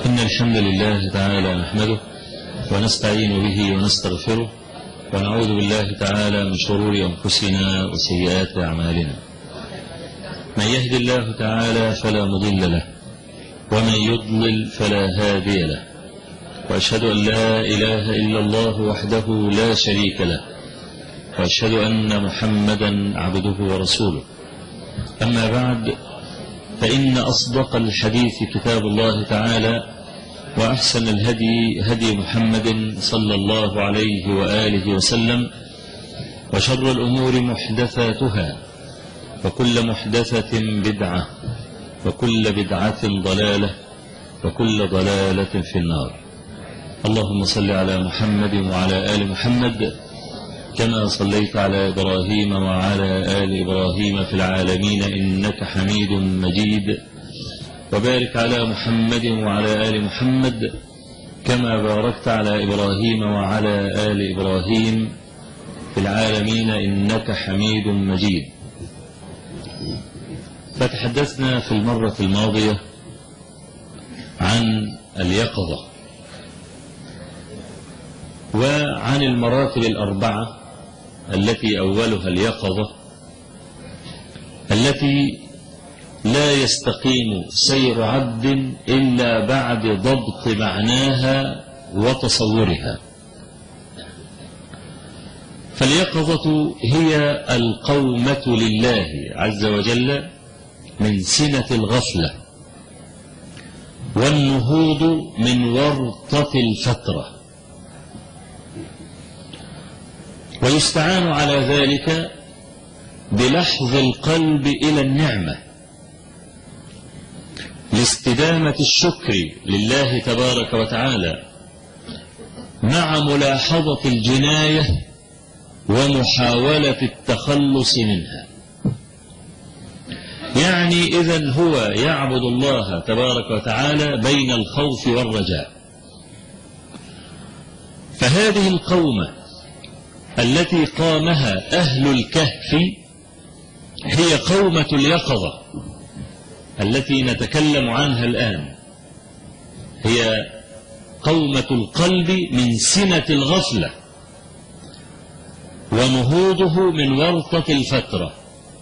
إن الحمد لله تعالى نحمده ونستعين به ونستغفره ونعوذ بالله تعالى من شرور أنفسنا وسيئات أعمالنا. من يهد الله تعالى فلا مضل له ومن يضلل فلا هادي له، وأشهد أن لا إله إلا الله وحده لا شريك له، وأشهد أن محمدا عبده ورسوله. أما بعد، فإن أصدق الحديث كتاب الله تعالى، وأحسن الهدي هدي محمد صلى الله عليه وآله وسلم، وشر الأمور محدثاتها، وكل محدثة بدعة، وكل بدعة ضلالة، وكل ضلالة في النار. اللهم صل على محمد وعلى آل محمد كما صليت على إبراهيم وعلى آل إبراهيم في العالمين إنك حميد مجيد، وبارك على محمد وعلى آل محمد كما باركت على إبراهيم وعلى آل إبراهيم في العالمين إنك حميد مجيد. فتحدثنا في المرة الماضية عن اليقظة وعن المراتب الأربعة التي أولها اليقظة، التي لا يستقيم سير عبد إلا بعد ضبط معناها وتصورها. فاليقظة هي القومة لله عز وجل من سنة الغفلة، والنهوض من ورطة الفترة، ويستعان على ذلك بلحظ القلب إلى النعمة لاستدامة الشكر لله تبارك وتعالى، مع ملاحظة الجناية ومحاولة التخلص منها. يعني إذن هو يعبد الله تبارك وتعالى بين الخوف والرجاء. فهذه القومة التي قامها أهل الكهف هي قومة اليقظة التي نتكلم عنها الآن، هي قومة القلب من سنة الغفلة ونهوضه من ورطة الفترة.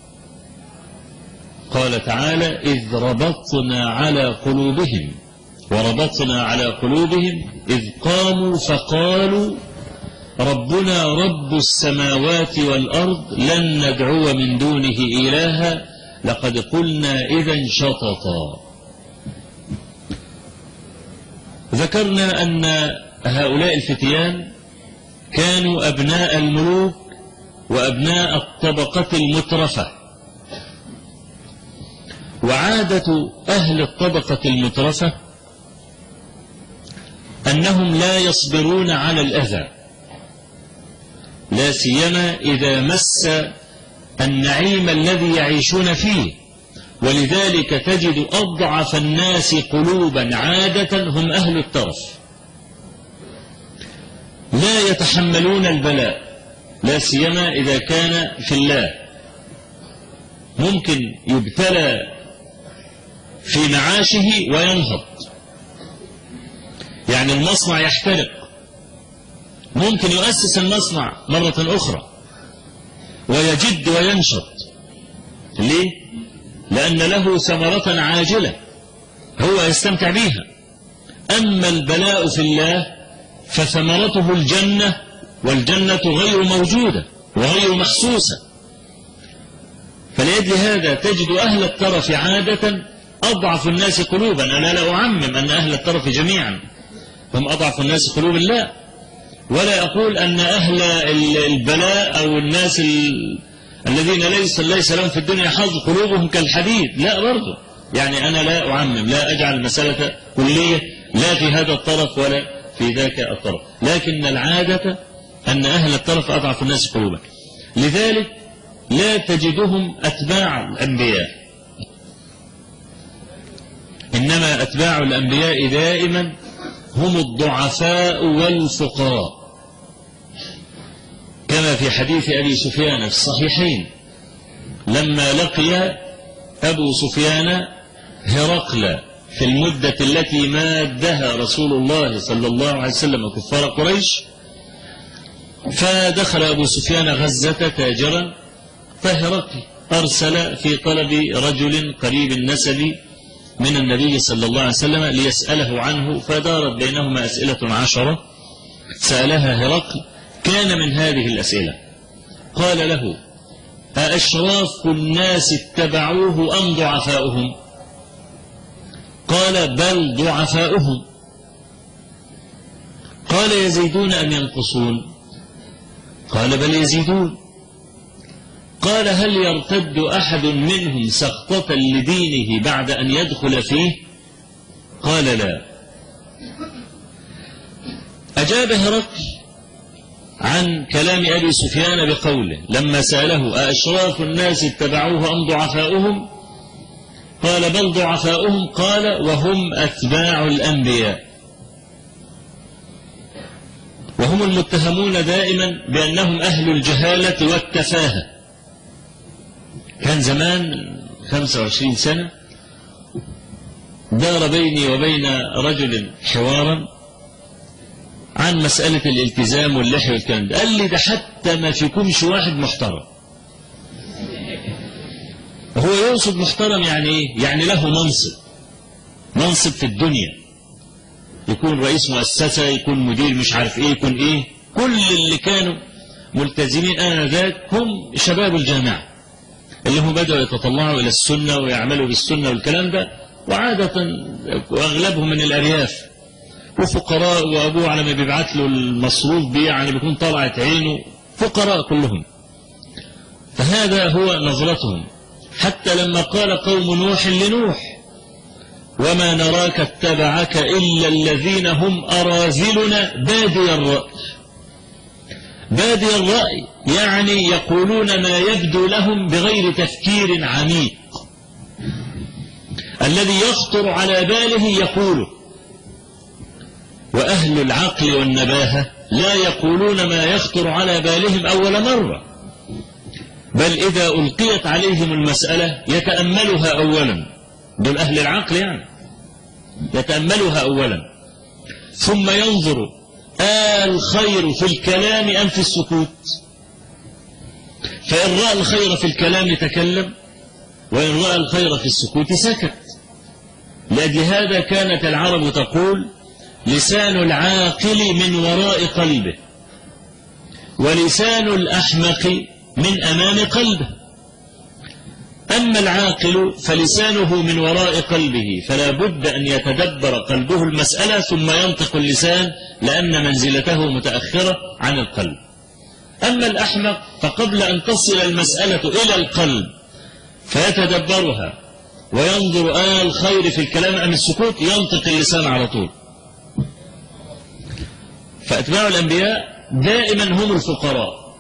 قال تعالى: إذ ربطنا على قلوبهم وربطنا على قلوبهم إذ قاموا فقالوا ربنا رب السماوات والأرض لن ندعو من دونه إلها لقد قلنا إذا شططا. ذكرنا أن هؤلاء الفتيان كانوا أبناء الملوك وأبناء الطبقة المترفة، وعادة أهل الطبقة المترفة أنهم لا يصبرون على الأذى، لا سيما إذا مس النعيم الذي يعيشون فيه. ولذلك تجد أضعف الناس قلوبا عادة هم أهل الترف، لا يتحملون البلاء، لا سيما إذا كان في الله. ممكن يبتلى في معاشه وينهض، يعني المصنع يحترق، ممكن يؤسس المصنع مرة أخرى ويجد وينشط. ليه؟ لأن له ثمرة عاجلة هو يستمتع بها. أما البلاء في الله فثمرته الجنة، والجنة غير موجودة وغير محسوسة. فلأجل هذا تجد أهل الترف عادة أضعف الناس قلوبا. أنا لا أعمم أن أهل الترف جميعا هم أضعف الناس قلوبا، لا، ولا أقول أن أهل البلاء أو الناس الذين ليس لهم في الدنيا حظ قلوبهم كالحديد، لا، برضو يعني أنا لا أعمم، لا أجعل المسألة كلية لا في هذا الطرف ولا في ذاك الطرف، لكن العادة أن أهل الطرف أضعف الناس قلوبا. لذلك لا تجدهم أتباع الأنبياء، إنما أتباع الأنبياء دائما هم الضعفاء والفقراء، كما في حديث أبي سفيان في الصحيحين لما لقي أبو سفيان هرقل في المدة التي مادها رسول الله صلى الله عليه وسلم كفار قريش. فدخل أبو سفيان غزة تاجرا، فهرقل أرسل في طلب رجل قريب النسب من النبي صلى الله عليه وسلم ليسأله عنه، فدارت بينهما أسئلة 10 سألها هرقل. كان من هذه الأسئلة قال له: أأشراف الناس اتبعوه أم ضعفاؤهم؟ قال: بل ضعفاؤهم. قال: يزيدون أم ينقصون؟ قال: بل يزيدون. قال: هل يرتد أحد منهم سخطة لدينه بعد أن يدخل فيه؟ قال: لا. أجاب هرقل عن كلام أبي سفيان بقوله لما سأله: أأشراف الناس اتبعوه أم ضعفاؤهم؟ قال: بل ضعفاؤهم. قال: وهم أتباع الأنبياء، وهم المتهمون دائما بأنهم أهل الجهالة والتفاهة. كان زمان 25 سنة دار بيني وبين رجل حوارا عن مسألة الالتزام واللحية والكلام ده. قال لي: ده حتى ما فيكمش واحد محترم. هو يقصد محترم يعني ايه؟ يعني له منصب في الدنيا، يكون رئيس مؤسسة، يكون مدير مش عارف ايه، يكون ايه. كل اللي كانوا ملتزمين آنذاك هم شباب الجامعة اللي هم بدأوا يتطلعوا إلى السنة ويعملوا بالسنة والكلام ده، وعادة وأغلبهم من الأرياف وفقراء، وأبوه على ما بيبعت له المصروف بيه يعني بيكون طلعت عينه، فقراء كلهم. فهذا هو نظرتهم، حتى لما قال قوم نوح لنوح: وما نراك اتبعك إلا الذين هم أراذلنا بادي الرأي. بادي الرأي يعني يقولون ما يبدو لهم بغير تفكير عميق، الذي يخطر على باله يقوله. وأهل العقل والنباهة لا يقولون ما يخطر على بالهم أول مرة، بل إذا ألقيت عليهم المسألة يتأملها أولا. دول أهل العقل يعني يتأملها أولا، ثم ينظر الخير في الكلام أم في السكوت. فإن رأى الخير في الكلام تكلم، وإن رأى الخير في السكوت سكت. لأجل هذا كانت العرب تقول: لسان العاقل من وراء قلبه، ولسان الأحمق من أمام قلبه. أما العاقل فلسانه من وراء قلبه، فلا بد أن يتدبر قلبه المسألة ثم ينطق اللسان، لأن منزلته متأخرة عن القلب. أما الأحمق فقبل أن تصل المسألة إلى القلب فيتدبرها وينظر الخير في الكلام أم السكوت، ينطق اللسان على طول. فأتباع الأنبياء دائما هم الفقراء.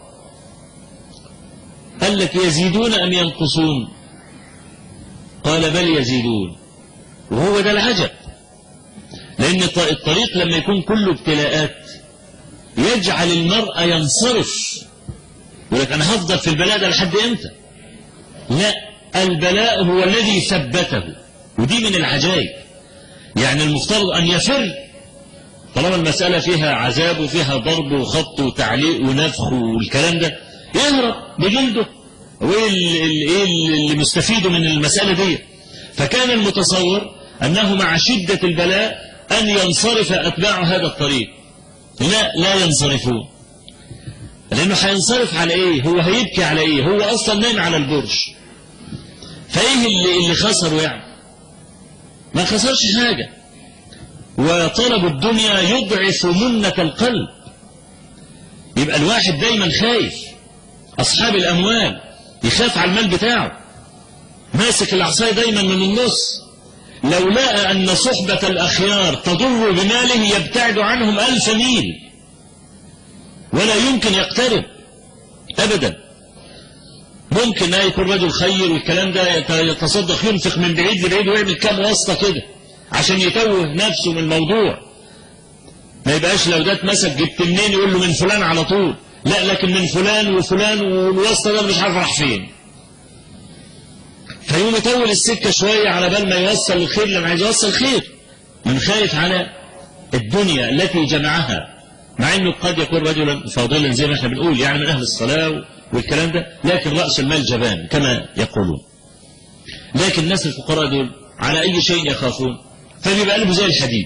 قال لك: يزيدون أم ينقصون؟ قال: بل يزيدون. وهو ده العجب، لأن الطريق لما يكون كله ابتلاءات يجعل المرء ينصرف، يقول لك: أنا هفضل في البلاء ده لحد إمتى؟ لا، البلاء هو الذي ثبته، ودي من العجائب. يعني المفترض أن يفر طالما المسألة فيها عذاب وفيها ضرب وخط وتعليق ونفخ والكلام ده، يهرب بجلده. وايه اللي مستفيده من المسألة دي؟ فكان المتصور أنه مع شدة البلاء أن ينصرف أتباع هذا الطريق. لا ينصرفون، لأنه هينصرف على إيه؟ هو هيبكي على إيه؟ هو أصلا نام على البرج. فإيه اللي خسره يعني؟ ما خسرش حاجة. وطلب الدنيا يضعف منة القلب، يبقى الواحد دايما خايف. أصحاب الأموال يخاف على المال بتاعه، ماسك العصاية دايما من النص. لو لقى أن صحبة الأخيار تضر بماله يبتعد عنهم 1000 ميل، ولا يمكن يقترب أبدا. ممكن يكون رجل خير والكلام ده يتصدق، ينفق من بعيد لبعيد ويعمل كام واسطة كده عشان يتوه نفسه من الموضوع. ما يبقاش لو ده اتمسك جبت منين يقول له من فلان على طول، لا، لكن من فلان وفلان، والواسطة ده مش عارف راح فين. فيقوم يطول السكة شوية على بال ما يوصل الخير لما عايز يوصل خير، من خايف على الدنيا التي جمعها، مع انه قد يكون رجلا فاضلا زي ما احنا بنقول يعني من اهل الصلاة والكلام ده، لكن رأس المال جبان كما يقولون. لكن الناس الفقراء دول على اي شيء يخافون، فبيبقى قلبه زي الحديد،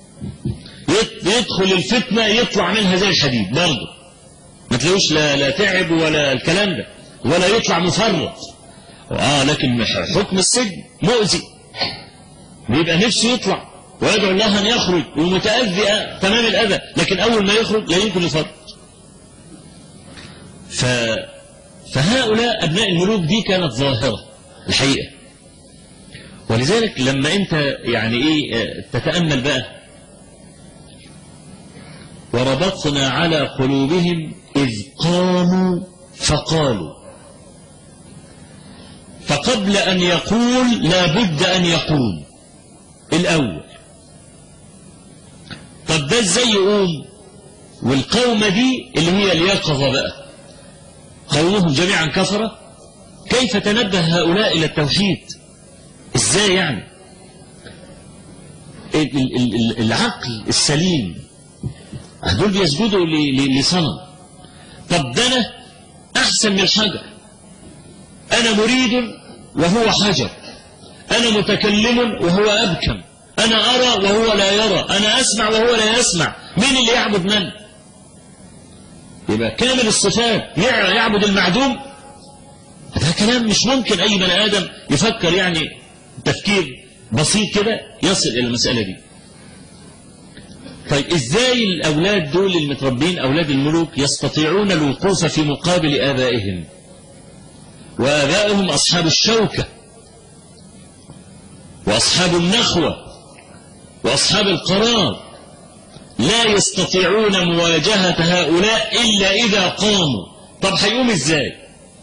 يدخل الفتنة يطلع منها زي الحديد برضه، ما تلاقوش لا تعب ولا الكلام ده، ولا يطلع مفرط. لكن حكم السجن مؤذي، بيبقى نفسه يطلع ويدعو الله أن يخرج ومتأذي تمام الأذى، لكن أول ما يخرج لا يمكن يفرط. فهؤلاء أبناء الملوك دي كانت ظاهرة الحقيقة. ولذلك لما أنت يعني تتأمل بقى، وربطنا على قلوبهم إذ قاموا فقالوا، فقبل أن يقول لا بد أن يقوم الأول. طب ده ازاي يقوم؟ والقومة دي اللي هي اليقظة بقى، قومهم جميعا كفرة. كيف تنبه هؤلاء إلى التوحيد؟ ازاي يعني؟ العقل السليم دول بيسجدوا لصنم. طب ده أنا أحسن من الحجر، أنا مريد وهو حجر، أنا متكلم وهو أبكم، أنا أرى وهو لا يرى، أنا أسمع وهو لا يسمع، مين اللي يعبد من؟ يبقى كامل الصفات يعبد المعدوم؟ هذا كلام مش ممكن أي بني آدم يفكر يعني تفكير بسيط كده يصل إلى المسألة دي. طيب إزاي الأولاد دول المتربين أولاد الملوك يستطيعون الوقوف في مقابل آبائهم؟ وآبائهم أصحاب الشوكة وأصحاب النخوة وأصحاب القرار، لا يستطيعون مواجهة هؤلاء إلا إذا قاموا. طب هيقوم إزاي؟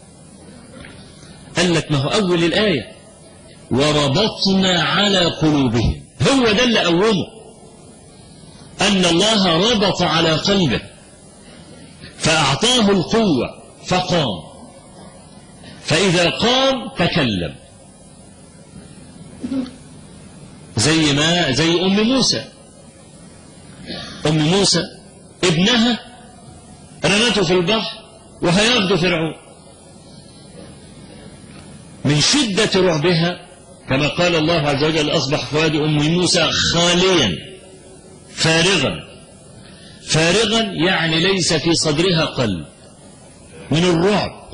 قال لك ما هو أول الآية وربطنا على قلوبهم، هو ده اللي قومه، أن الله ربط على قلبه فأعطاه القوة فقام، فإذا قام تكلم. زي أم موسى. أم موسى ابنها رمته في البحر وهياخده فرعون، من شدة رعبها كما قال الله عز وجل أصبح فؤاد أم موسى خاليا فارغا يعني ليس في صدرها قلب من الرعب،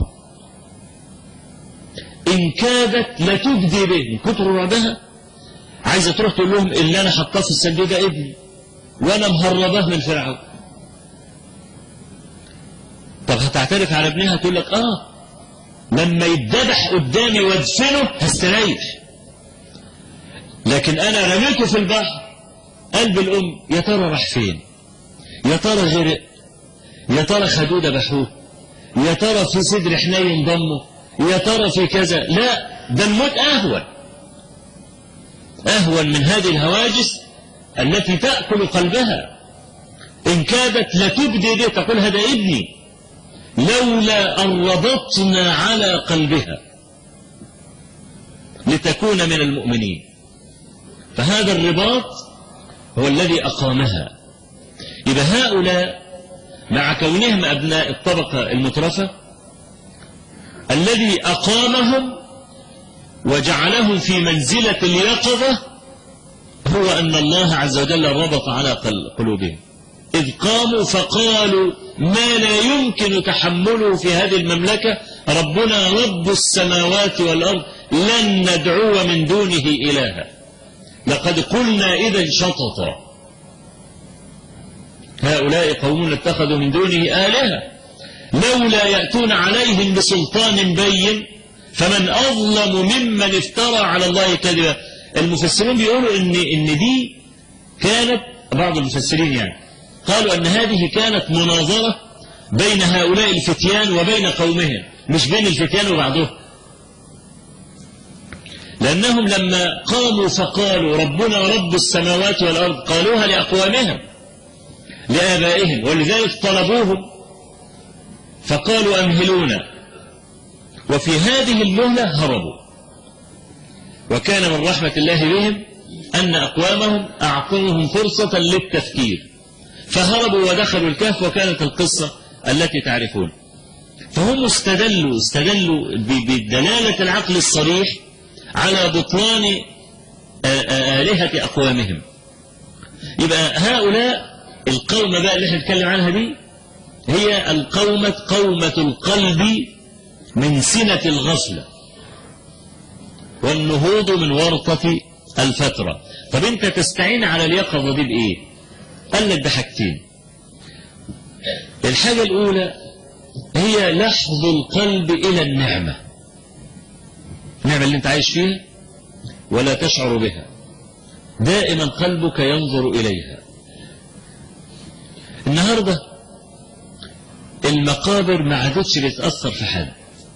إن كادت لتبدي به من كتر رعبها، عايزة تروح تقول لهم اللي أنا حطاه في الصندوق ده ابني وأنا مهرباه من فرعون. طب هتعترف على ابنها؟ تقول لك لما يتذبح قدامي وادفنه هستريح، لكن أنا رميته في البحر، قلب الأم يا ترى راح فين؟ يا ترى غرق؟ يا ترى خدوه ذبحوه؟ يا ترى في صدر حنين ضمه؟ يا ترى في كذا؟ لا، ده الموت أهون من هذه الهواجس التي تأكل قلبها. إن كادت لتبدي به، تقول هذا ابني، لولا أن ربطنا على قلبها لتكون من المؤمنين. فهذا الرباط هو الذي أقامها. يبقى هؤلاء مع كونهم أبناء الطبقة المترفة، الذي أقامهم وجعلهم في منزلة اليقظة هو أن الله عز وجل ربط على قلوبهم، إذ قاموا فقالوا ما لا يمكن تحمله في هذه المملكة، ربنا رب السماوات والأرض لن ندعو من دونه إلها، لقد قلنا إذا شططا. هؤلاء قوم اتخذوا من دونه آلهة لولا يأتون عليهم بسلطان بين فمن أظلم ممن افترى على الله كذبا. المفسرين بيقولوا إن دي كانت، بعض المفسرين يعني قالوا أن هذه كانت مناظرة بين هؤلاء الفتيان وبين قومهم، مش بين الفتيان وبعضهم، لأنهم لما قاموا فقالوا ربنا رب السماوات والأرض قالوها لأقوامهم لآبائهم، ولذلك طلبوهم فقالوا أمهلونا، وفي هذه المهلة هربوا وكان من رحمة الله بهم أن أقوامهم أعطوهم فرصة للتفكير فهربوا ودخلوا الكهف، وكانت القصة التي تعرفون. فهم استدلوا بدلالة العقل الصريح على بطلان آلهة أقوامهم. يبقى هؤلاء القوم بقى اللي احنا نتكلم عنها دي هي قومة القلب من سنة الغفلة والنهوض من ورطة الفترة. طب انت تستعين على اليقظة دي بإيه؟ قال لك بحاجتين. الحاجة الأولى هي لحظ القلب إلى النعمة اللي انت عايش فيها ولا تشعر بها، دائما قلبك ينظر إليها. النهاردة المقابر ما عادتش بتأثر في حد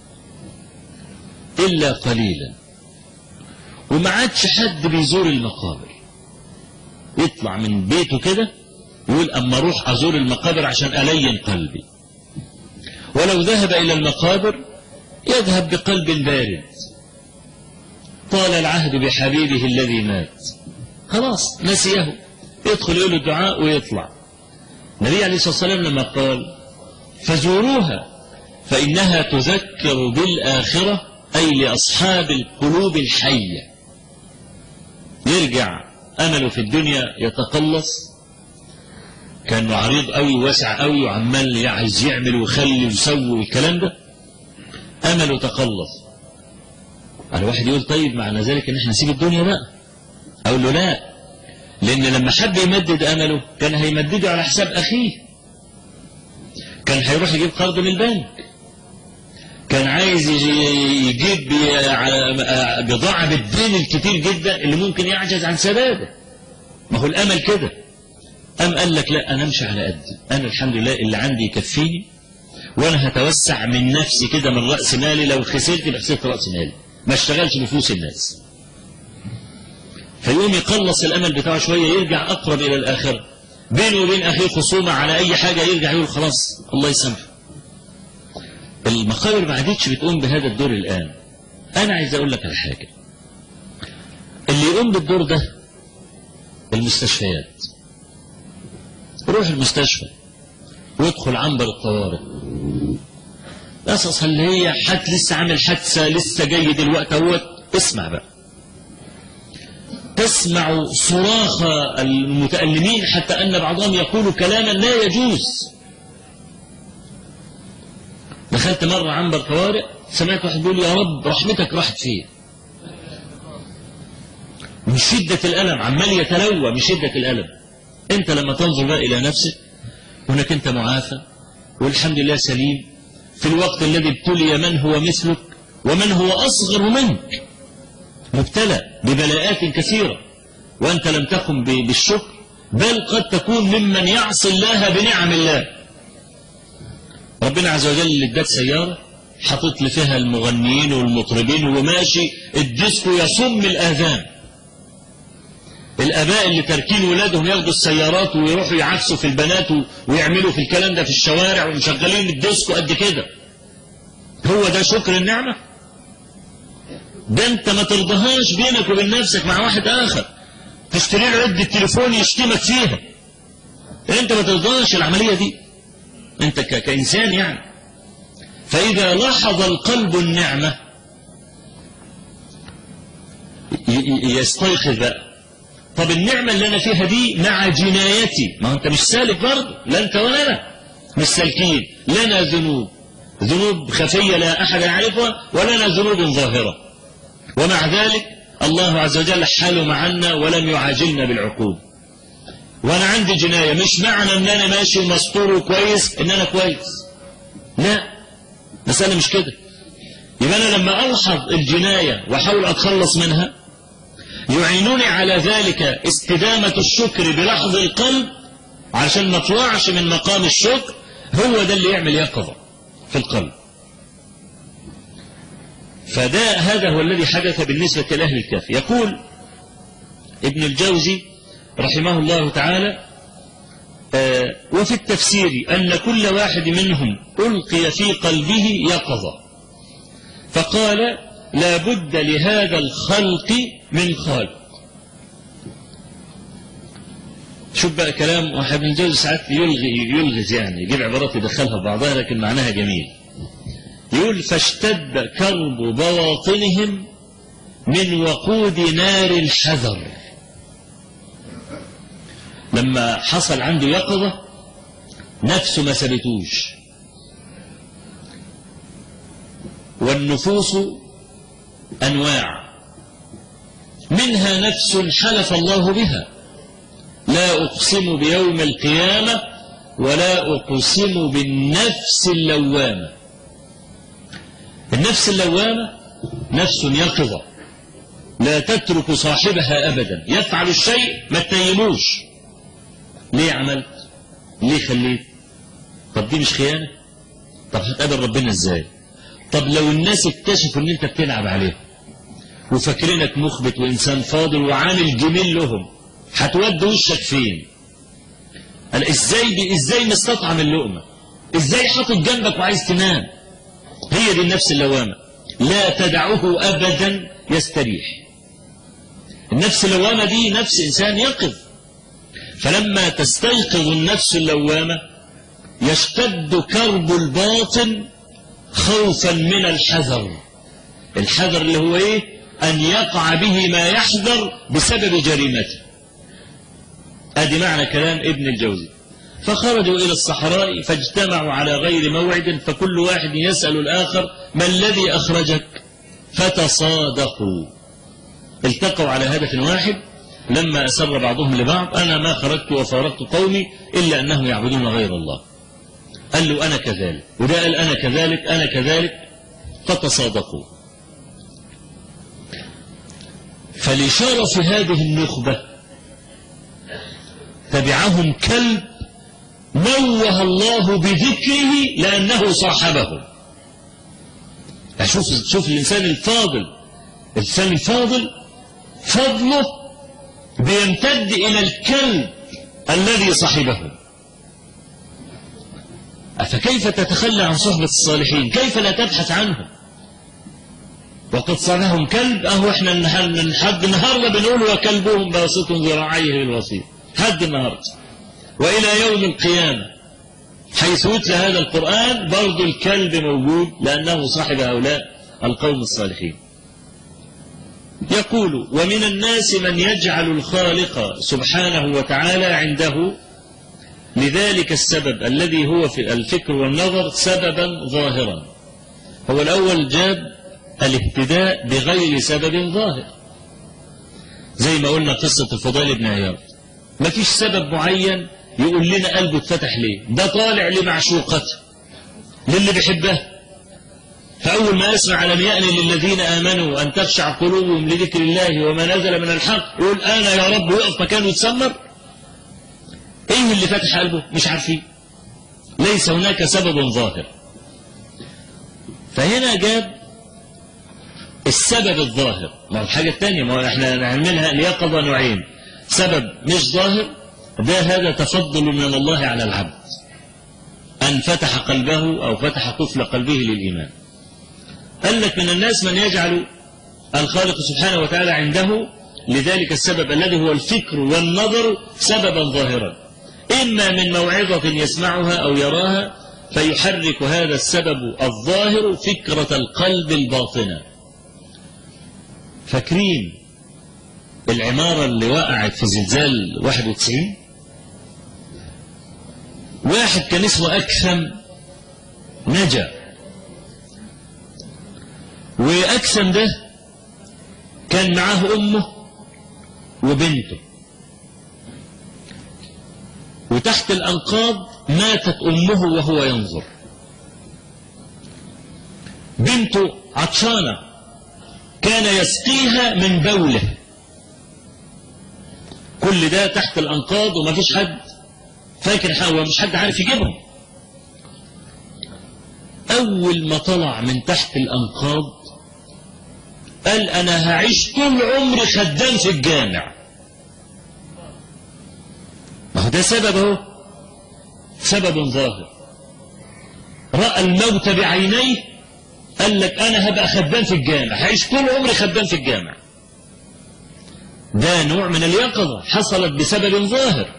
إلا قليلا، وما عادش حد بيزور المقابر. يطلع من بيته كده يقول أما أروح أزور المقابر عشان ألين قلبي، ولو ذهب إلى المقابر يذهب بقلب بارد، طال العهد بحبيبه الذي مات، خلاص نسيه، يدخل يقول الدعاء ويطلع. النبي عليه الصلاة والسلام لما قال فزوروها فإنها تذكر بالآخرة، أي لأصحاب القلوب الحية، يرجع أمله في الدنيا يتقلص، كان عريض قوي واسع قوي وعمال عايز يعمل ويخلي ويسوي الكلام ده، أمله تقلص. الواحد يقول طيب معنى ذلك ان احنا نسيب الدنيا بقى؟ اقول له لا، لان لما حب يمدد امله كان هيمدده على حساب اخيه، كان هيروح يجيب قرض من البنك، كان عايز يجيب بضاعة بالدين الكتير جدا اللي ممكن يعجز عن سداده. ما هو الامل كده. قال لك لا، انا امشي على قدي، انا الحمد لله اللي عندي يكفيني، وانا هتوسع من نفسي كده من رأس مالي، لو خسرت بحسبت رأس مالي، ما اشتغلش بفلوس الناس. فيقوم يقلص الامل بتاعه شويه، يرجع اقرب الى الاخره، بينه وبين اخيه خصومه على اي حاجه يرجع يقول خلاص الله يسامحه. المقابر ما عادتش بتقوم بهذا الدور الان. انا عايز اقول لك على حاجه، اللي يقوم بالدور ده المستشفيات. روح المستشفى وادخل عنبر الطوارئ، قصص اللي هي لسه عامل حادثه، لسه جاي دلوقتي اهوت، اسمع بقى، تسمع صراخ المتألمين حتى أن بعضهم يقول كلاما لا يجوز. دخلت مرة عنبر طوارئ، سمعت واحد يقول يا رب رحمتك راحت فيه، من شدة الألم، عمال يتلوى من شدة الألم. أنت لما تنظر بقى إلى نفسك هناك أنت معافى والحمد لله سليم، في الوقت الذي ابتلي من هو مثلك ومن هو أصغر منك، مبتلى ببلاءات كثيرة، وأنت لم تقم بالشكر، بل قد تكون ممن يعصي الله بنعم الله. ربنا عز وجل اللي اداك سيارة حطت لي فيها المغنيين والمطربين وماشي الديسكو يصم الآذان، الآباء اللي تاركين ولادهم ياخدوا السيارات ويروحوا يعكسوا في البنات ويعملوا في الكلام ده في الشوارع ومشغلين الديسكو قد كده، هو ده شكر النعمة؟ ده انت ما ترضهاش بينك وبين نفسك مع واحد آخر، تشتري له عدة تليفون يشتمك فيها، انت ما ترضاش العملية دي انت كإنسان يعني. فإذا لاحظ القلب النعمة يستيقظ بقى، طب النعمة اللي أنا فيها دي مع جنايتي، ما أنت مش سالك برضه، لا أنت ولا أنا مش سالكين، لنا ذنوب خفية لا أحد يعرفها، ولنا ذنوب ظاهرة، ومع ذلك الله عز وجل حلم عنا ولم يعاجلنا بالعقوبة. وأنا عندي جناية، مش معنى أن أنا ماشي ومستور وكويس إن أنا كويس، لا، مسألة مش كده. يبقى أنا لما ألحظ الجناية وأحاول أتخلص منها يعينوني على ذلك استدامة الشكر بلحظ القلب، عشان ما اطلعش من مقام الشكر، هو ده اللي يعمل يقظة في القلب. هذا هو الذي حدث بالنسبة لأهل الكهف. يقول ابن الجوزي رحمه الله تعالى وفي التفسير أن كل واحد منهم ألقي في قلبه يقظة، فقال لا بد لهذا الخلق من خالق. شوف بقى كلام واحد ابن الجوزي ساعات يلغز يعني يجيب عبارات يدخلها في بعضها لكن معناها جميل. يقول فاشتد كرب بواطنهم من وقود نار الحذر. لما حصل عنده يقظة نفسه ما سبتوش، والنفوس أنواع، منها نفس حلف الله بها، لا أقسم بيوم القيامة ولا أقسم بالنفس اللوامة. النفس اللوامة نفس يقظة لا تترك صاحبها أبدا، يفعل الشيء ما تنيموش. ليه عملت؟ ليه خليت؟ طب دي مش خيانة؟ طب هتقابل ربنا ازاي؟ طب لو الناس اكتشفوا ان انت بتلعب عليهم وفاكرينك مخبت وانسان فاضل وعامل جميل لهم، هتودي وشك فين؟ قال ازاي مستطعم اللقمة؟ ازاي حاطط جنبك وعايز تنام؟ هي دي النفس اللوامة، لا تدعه ابدا يستريح. النفس اللوامة دي نفس انسان يقظ، فلما تستيقظ النفس اللوامة يشتد كرب الباطن خوفا من الحذر. الحذر اللي هو ايه؟ ان يقع به ما يحذر بسبب جريمته. ادي معنى كلام ابن الجوزي. فخرجوا الى الصحراء فاجتمعوا على غير موعد، فكل واحد يسأل الاخر ما الذي اخرجك؟ فتصادقوا، التقوا على هدف واحد. لما أسر بعضهم لبعض أنا ما خرجت وفارقت قومي إلا أنهم يعبدون غير الله. قال له أنا كذلك، وده قال أنا كذلك أنا كذلك، فتصادقوا. فلشرف هذه النخبة تبعهم كلب نوه الله بذكره لأنه صاحبه. شوف الإنسان الفاضل، الإنسان الفاضل فضله بيمتد إلى الكلب الذي صاحبه. فكيف تتخلى عن صحبة الصالحين؟ كيف لا تبحث عنهم؟ وقد صانهم كلب. احنا لحد النهارده بنقول وكلبهم باسط ذراعيه بالوصيد، حد النهارده والى يوم القيامه حيث يتلى هذا القرآن برضو الكلب موجود لأنه صاحب هؤلاء القوم الصالحين. يقول ومن الناس من يجعل الخالق سبحانه وتعالى عنده لذلك السبب الذي هو في الفكر والنظر سببا ظاهرا. هو الأول جاب الاهتداء بغير سبب ظاهر، زي ما قلنا قصة الفضيل بن عياض، ما فيش سبب معين يقول لنا قلبه اتفتح ليه، ده طالع لمعشوقته للي بيحبها. فأول ما أسمع لم يأن للذين آمنوا أن تخشع قلوبهم لذكر الله وما نزل من الحق، يقول أنا يا رب، ويقف مكانه يتسمر. إيه اللي فتح قلبه؟ مش عارفين، ليس هناك سبب ظاهر. فهنا جاب السبب الظاهر. ما الحاجة الثانية، ما احنا نعملها اليقظة نوعين، سبب مش ظاهر، ده هذا تفضل من الله على العبد أن فتح قلبه أو فتح قفل قلبه للإيمان. قال لك من الناس من يجعل الخالق سبحانه وتعالى عنده لذلك السبب الذي هو الفكر والنظر سببا ظاهرا، إما من موعظة يسمعها أو يراها فيحرك هذا السبب الظاهر فكرة القلب الباطنة. فاكرين العمارة اللي وقعت في زلزال 91؟ واحد كان اسمه أكثم نجا، وأكثم ده كان معاه أمه وبنته، وتحت الأنقاض ماتت أمه وهو ينظر، بنته عطشانة كان يسقيها من بوله، كل ده تحت الأنقاض وما فيش حد فاكر حاجة ومش حد عارف يجيبهم. أول ما طلع من تحت الأنقاض قال أنا هعيش طول عمري خدام في الجامع. ما هو ده سبب، هو سبب ظاهر، رأى الموت بعينيه قال لك أنا هبقى خدام في الجامع، هعيش طول عمري خدام في الجامع. ده نوع من اليقظة حصلت بسبب ظاهر.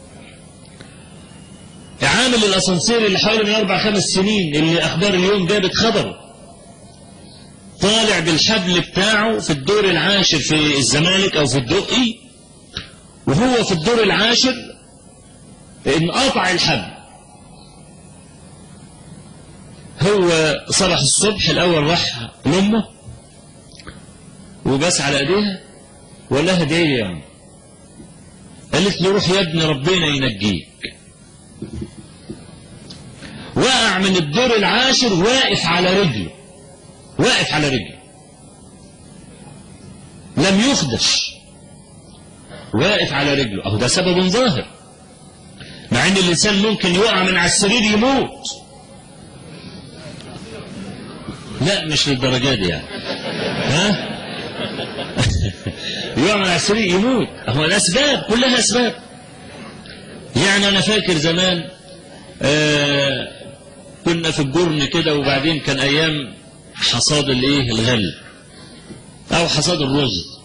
عامل الأسانسير اللي حوالي من 4-5 سنين اللي أخبار اليوم جابت خبره، طالع بالحبل بتاعه في الدور العاشر في الزمالك أو في الدقي، وهو في الدور العاشر انقطع الحبل. هو صبح الصبح الأول راح لأمه وبس على ايديها وقال لها ادعي لي يا عم. قالت له روح يا ابني ربنا ينجيك. وقع من الدور العاشر واقف على رجله، واقف على رجله، لم يخدش، واقف على رجله. اهو ده سبب ظاهر، مع ان الانسان ممكن يقع من على السرير يموت. لا مش للدرجه دي يعني، ها يقع من على السرير يموت. هو الاسباب كلها اسباب. يعني انا فاكر زمان كنا في الجرن كده، وبعدين كان ايام حصاد الايه الغل او حصاد الرز،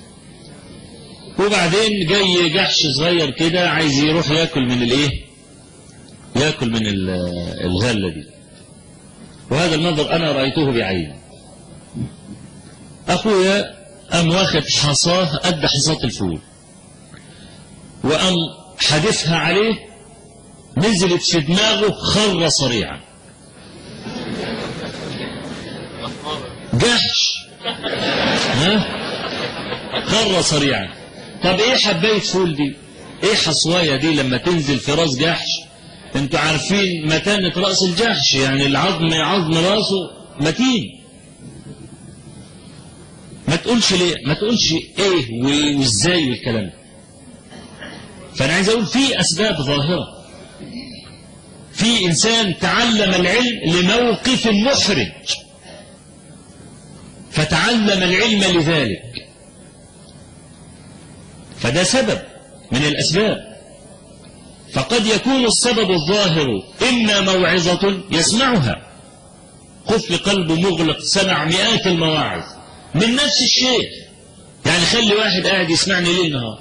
وبعدين جاي جحش صغير كده عايز يروح ياكل من الايه، ياكل من الغله دي. وهذا المنظر انا رايته بعيني. اخويا قام واخد حصاه قد حصاه الفول وقام حادفها عليه، نزلت في دماغه خر صريعا. جحش، ها، خر صريعا. طب ايه حبايه فول دي، ايه حصوايه دي لما تنزل في راس جحش؟ انتوا عارفين متانه راس الجحش، يعني العظم عظم راسه متين. ما تقولش ليه، ما تقولش ايه وازاي والكلام ده. فانا عايز اقول في اسباب ظاهره. في انسان تعلم العلم لموقف محرج فتعلم العلم لذلك، فده سبب من الاسباب. فقد يكون السبب الظاهر اما موعظه يسمعها، قفل قلبه مغلق سمع مئات المواعظ من نفس الشيء. يعني خلي واحد قاعد يسمعني ليل نهار.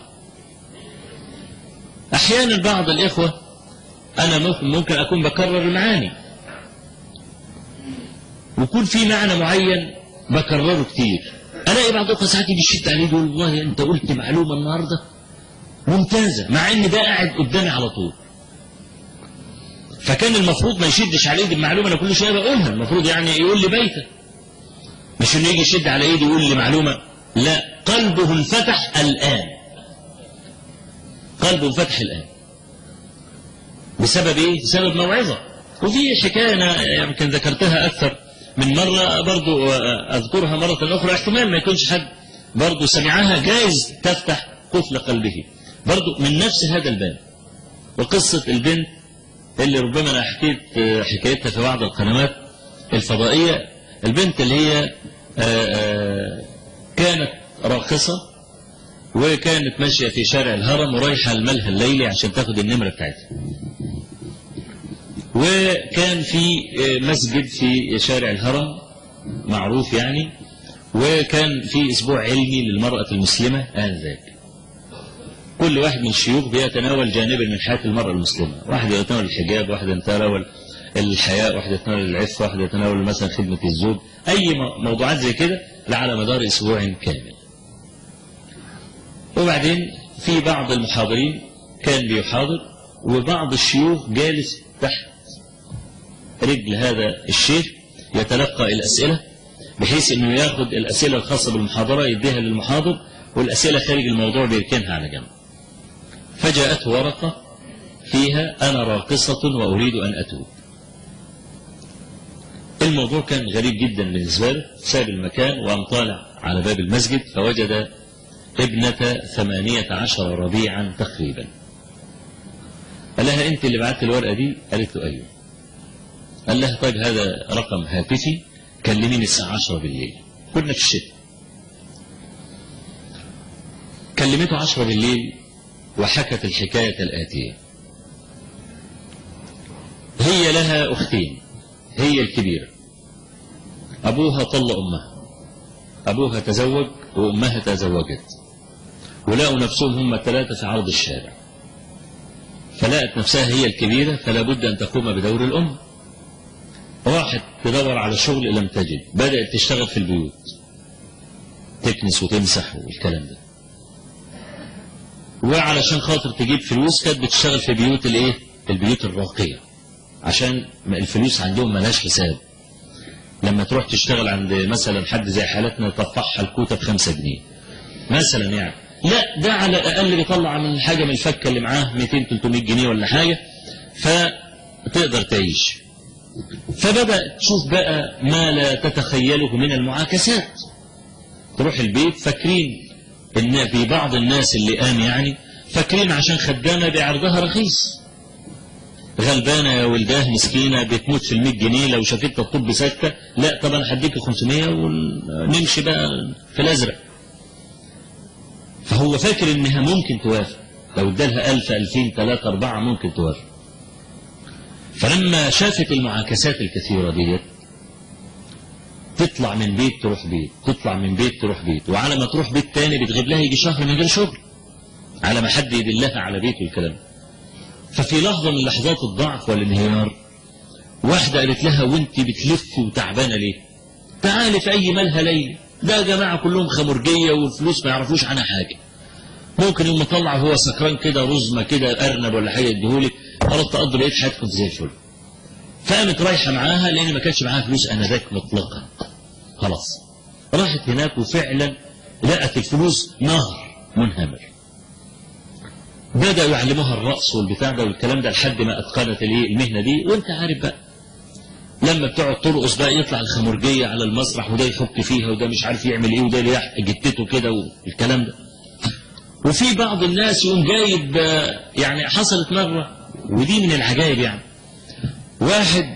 احيانا بعض الاخوه انا ممكن اكون بكرر المعاني، ويكون في معنى معين بكرره كتير، الاقي بعض الاخوه ساعات يجي يشد عليه يقول والله انت قلت معلومه النهارده ممتازه، مع ان ده قاعد قدامي على طول. فكان المفروض ما يشدش على ايدي المعلومه انا كل شويه بقولها، المفروض يعني يقول لي بيتك، مش انه يجي يشد على ايدي يقول لي معلومه. لا، قلبه انفتح الان، قلبه انفتح الان. بسبب ايه؟ بسبب موعظه. وفي حكايه انا يمكن ذكرتها اكثر من مره، برضو اذكرها مره اخرى، احتمال ما يكونش حد برضو سمعها، جائز تفتح قفل قلبه، برضو من نفس هذا الباب. وقصه البنت اللي ربما انا حكيت حكايتها في بعض القنوات الفضائيه، البنت اللي هي كانت راقصه وكانت ماشيه في شارع الهرم ورايحه الملهى الليلي عشان تاخد النمره بتاعتها. وكان في مسجد في شارع الهرم معروف يعني، وكان في اسبوع علمي للمراه المسلمه آنذاك. كل واحد من الشيوخ بيتناول جانبا من حياه المراه المسلمه، واحد يتناول الحجاب، واحد يتناول الحياء، واحد يتناول العفه، واحد يتناول مثلا خدمه الزوج، اي موضوعات زي كده على مدار اسبوع كامل. وبعدين في بعض المحاضرين كان بيحاضر، وبعض الشيوخ جالس تحت رجل هذا الشيخ يتلقى الأسئلة، بحيث أنه ياخد الأسئلة الخاصة بالمحاضرة يديها للمحاضر، والأسئلة خارج الموضوع بيركنها على جنب. فجاءته ورقة فيها أنا راقصة وأريد أن أتوب. الموضوع كان غريب جدا بالنسبة له، ساب المكان وقام طالع على باب المسجد فوجد ابنة 18 ربيعا تقريبا. قال لها أنت اللي بعت الورقة دي؟ قالت له أيوه. قال لها طيب هذا رقم هاتفي، كلميني الساعة 10 بالليل. كنا في الشتاء. كلمته 10 بالليل وحكت الحكاية الآتية. هي لها أختين، هي الكبيرة أبوها طلق أمها، أبوها تزوج وأمها تزوجت، ولقوا نفسهم هم الثلاثة في عرض الشارع، فلقت نفسها هي الكبيرة فلا بد أن تقوم بدور الأم. راحت تدور على شغل لم تجد، بدأت تشتغل في البيوت، تكنس وتمسح والكلام ده، وعلشان خاطر تجيب فلوس كانت بتشتغل في بيوت الايه؟ البيوت الراقية، عشان الفلوس عندهم ملاش حساب. لما تروح تشتغل عند مثلا حد زي حالتنا تطفحها الكوتة ب5 جنيه مثلا يعني، لا ده على الأقل بيطلع من حاجة من الفكة اللي معاه 200-300 جنيه ولا حاجة، فتقدر تعيش. فبدأ تشوف بقى ما لا تتخيله من المعاكسات. تروح البيت فاكرين ان في بعض الناس اللي قام يعني فاكرين عشان خدامة بعرضها رخيص، غلبانة يا ولداه مسكينة بتموت في 100 جنيه، لو شافتها الطب ساكتة، لا طبعا هديك 500 ونمشي بقى في الازرق. فهو فاكر انها ممكن توافق، لو ادالها 1000 2000 3 4 ممكن توافق. فلما شافت المعاكسات الكثيرة ديت تطلع من بيت تروح بيت، تطلع من بيت تروح بيت، وعلى ما تروح بيت تاني بتغيب لها يجي شهر من غير شغل على ما حد يدلها على بيت والكلام. ففي لحظة من لحظات الضعف والانهيار واحدة قالت لها وانت بتلفي وتعبانة ليه؟ تعالي في اي مالها ليلة، ده يا جماعة كلهم خمرجية والفلوس ما يعرفوش عنها حاجة، ممكن يوم مطلع هو سكران كده رزمة كده ارنب ولا حاجة يديهولك، خلاص تقضي بقية حياتكم زي الفل. فقامت رايحة معاها لان ما كانش معاها فلوس انذاك مطلقا، خلاص راحت هناك وفعلا لقت الفلوس نهر منهمر. بدأوا يعلموها الرقص والبتاع ده والكلام ده لحد ما اتقنت المهنة دي. وانت عارف بقى لما بتقعد ترقص بقى يطلع الخمرجية على المسرح وده يحك فيها وده مش عارف يعمل ايه وده يريح جتته كده والكلام ده. وفي بعض الناس يقوم جايب، يعني حصلت مرة ودي من العجائب يعني، واحد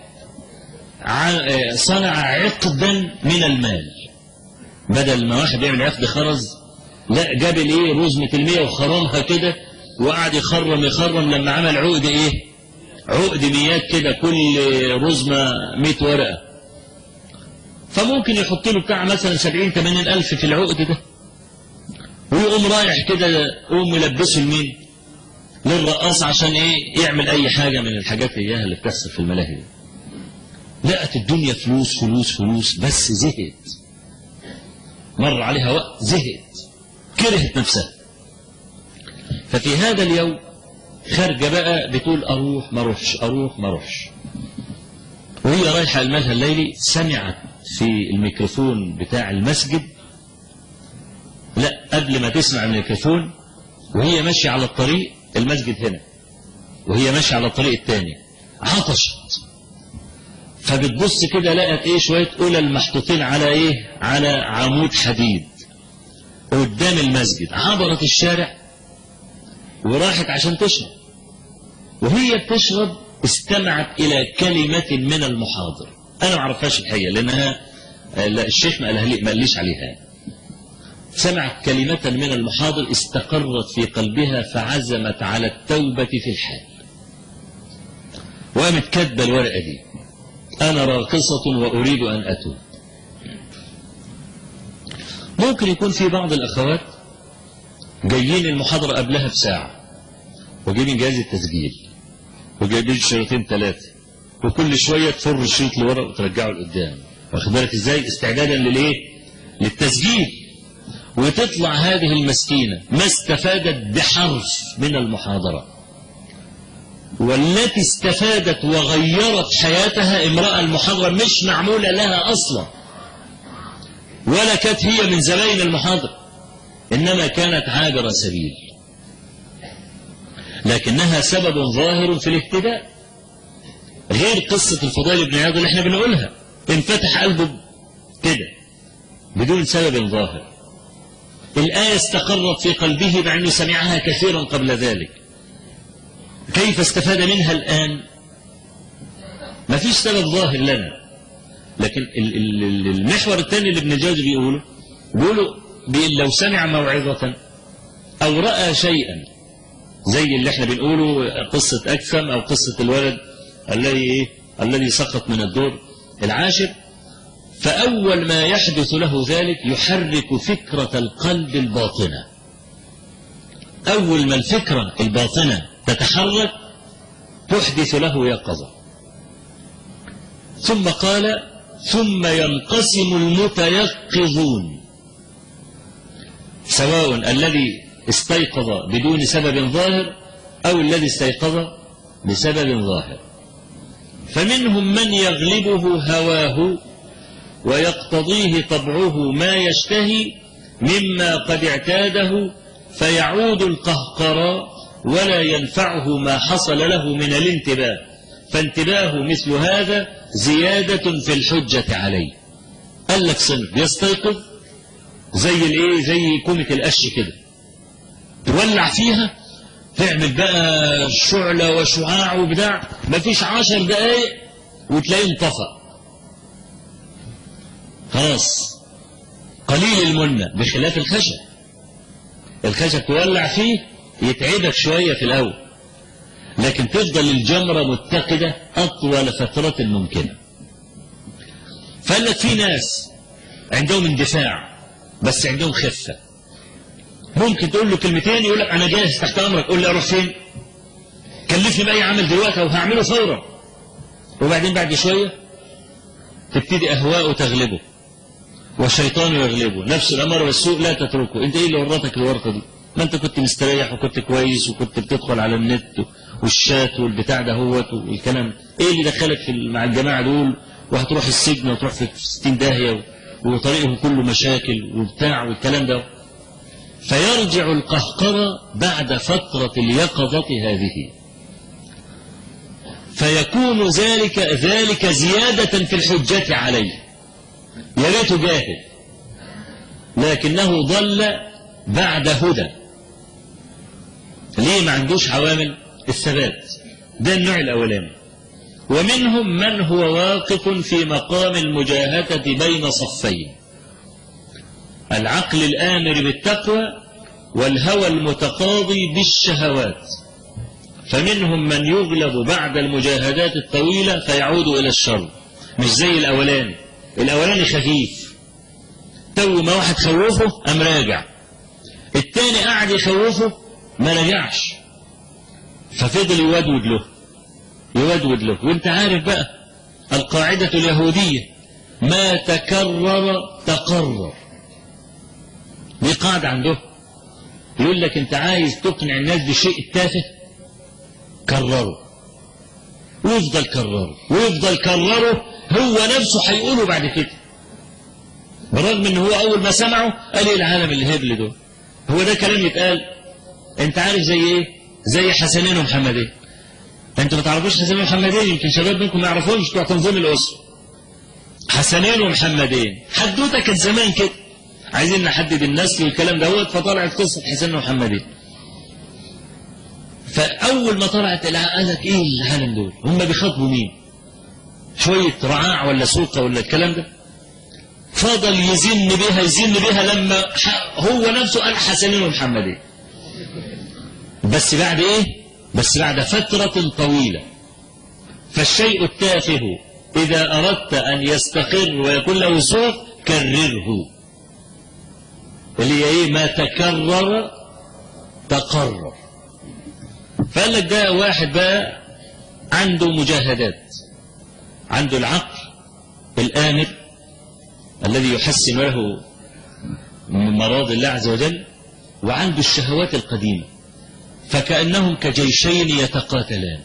صنع عقدا من المال، بدل ما واحد يعمل عقد خرز لا جاب رزمة المية وخرمها كده وقعد يخرم لما عمل عقد عقد ميات كده، كل رزمة 100 ورقة، فممكن يحط له بتاع مثلا 70-80 ألف في العقد ده، ويقوم رايح كده يقوم يلبسه لمين؟ للرقاص عشان يعمل اي حاجة من الحاجات اللي بتحصل في الملاهي. لقت الدنيا فلوس فلوس فلوس، بس زهقت، مر عليها وقت زهقت، كرهت نفسها. ففي هذا اليوم خارجة بقى بتقول اروح ما اروحش اروح ما اروحش، وهي رايحة الملهى الليلي سمعت في الميكروفون بتاع المسجد، لا قبل ما تسمع الميكروفون وهي ماشية على الطريق، المسجد هنا وهي ماشية على الطريق الثاني عطشت، فبتبص كده لقت شوية قلل محطوطين على على عمود حديد قدام المسجد. عبرت الشارع وراحت عشان تشرب، وهي بتشرب استمعت إلى كلمة من المحاضر. أنا ما عرفهاش الحقيقة لأنها الشيخ ما قاليش عليها. سمعت كلمة من المحاضر استقرت في قلبها فعزمت على التوبة في الحال، وقامت كاتبة الورقة دي: أنا راقصة وأريد أن أتوب. ممكن يكون في بعض الأخوات جايين المحاضرة قبلها بساعة وجايبين جهاز التسجيل وجايبين شريطين 3 وكل شوية تفر الشريط لورا وترجعه لقدام، واخد بالك ازاي؟ استعدادا للتسجيل. وتطلع هذه المسكينة ما استفادت بحرف من المحاضرة، والتي استفادت وغيرت حياتها امرأة المحاضرة مش معمولة لها أصلا، ولا كانت هي من زباين المحاضرة، إنما كانت عابرة سبيل، لكنها سبب ظاهر في الاهتداء. غير قصة الفضيل بن عياض اللي احنا بنقولها، انفتح قلبه كده بدون سبب ظاهر. الآية استقرت في قلبه مع أنه سمعها كثيرا قبل ذلك، كيف استفاد منها الآن؟ ما فيش سبب ظاهر لنا. لكن المحور الثاني اللي ابن الجوزي بيقولوا لو سمع موعظة أو رأى شيئا زي اللي احنا بنقوله قصة أكثم أو قصة الولد الذي سقط من الدور العاشر، فأول ما يحدث له ذلك يحرك فكرة القلب الباطنة. أول ما الفكرة الباطنة تتحرك تحدث له يقظة. ثم قال ثم ينقسم المتيقظون، سواء الذي استيقظ بدون سبب ظاهر أو الذي استيقظ بسبب ظاهر. فمنهم من يغلبه هواه ويقتضيه طبعه ما يشتهي مما قد اعتاده فيعود القهقرى ولا ينفعه ما حصل له من الانتباه، فانتباه مثل هذا زيادة في الحجة عليه. قال لك صنف يستيقظ زي كومة القش كده، تولع فيها تعمل بقى شعلة وشعاع وبداع، مفيش 10 دقايق وتلاقيه انطفأ خلاص، قليل المنة. بخلاف الخشب، الخشب تولع فيه يتعبك شوية في الأول، لكن تفضل الجمرة متقدة أطول فترة ممكنة. فقال لك في ناس عندهم اندفاع بس عندهم خفة، ممكن تقول له كلمتين يقول لك أنا جاهز تحت أمرك، قول لي أروح فين؟ كلفني بأي عمل دلوقتي وهعمله فورا. وبعدين بعد شوية تبتدي أهواءه تغلبه والشيطان يغلبه، نفس الأمر والسوء لا تتركه. أنت إيه اللي ورطك الورطة دي؟ ما أنت كنت مستريح وكنت كويس وكنت بتدخل على النت والشات والبتاع ده هوت والكلام، إيه اللي دخلك مع الجماعة دول وهتروح السجن وتروح في 60 داهية وطريقهم كله مشاكل وبتاع والكلام ده. فيرجع القهقرة بعد فترة اليقظة هذه، فيكون ذلك زيادة في الحجة عليه. يا ريته جاهد لكنه ضل بعد هدى. ليه؟ ما عندوش عوامل الثبات. ده النوع الأولاني. ومنهم من هو واقف في مقام المجاهدة بين صفين، العقل الآمر بالتقوى والهوى المتقاضي بالشهوات. فمنهم من يغلب بعد المجاهدات الطويلة فيعود إلى الشر، مش زي الأولاني. الأولاني خفيف، تو ما واحد خوفه أم راجع، التاني قاعد يخوفه ما رجعش، ففضل يودود له. وانت عارف بقى القاعدة اليهودية ما تكرر تقرر، دي قاعدة عنده. يقول لك انت عايز تقنع الناس بشيء تافه، كرره ويفضل كرره هو نفسه هيقوله بعد كده، برغم ان هو اول ما سمعه قال ايه العالم الهبل دول، هو ده كلام يتقال؟ انت عارف زي ايه؟ زي حسنين ومحمدين. انتوا ما تعرفوش حسنين ومحمدين، يمكن شباب منكم ما يعرفوش بتوع تنظيم الاسره. حسنين ومحمدين حدوته كانت زمان كده، عايزين نحدد النسل والكلام دوت، فطلعت قصه حسنين ومحمدين. فاول ما طلعت قال لك ايه العالم دول، هم بيخاطبوا مين؟ شويه رعاع ولا سوقه ولا الكلام ده؟ فضل يزن بها لما هو نفسه قال حسنين ومحمدين. بس بعد ايه؟ بس بعد فترة طويلة. فالشيء التافه إذا أردت أن يستقر ويكون له سوق كرره، اللي هي ايه؟ ما تكرر تقرر. فقال لك ده واحد بقى عنده مجاهدات، عنده العقل الآمر الذي يحسن له من مراض الله عز وجل، وعنده الشهوات القديمة، فكأنهم كجيشين يتقاتلان،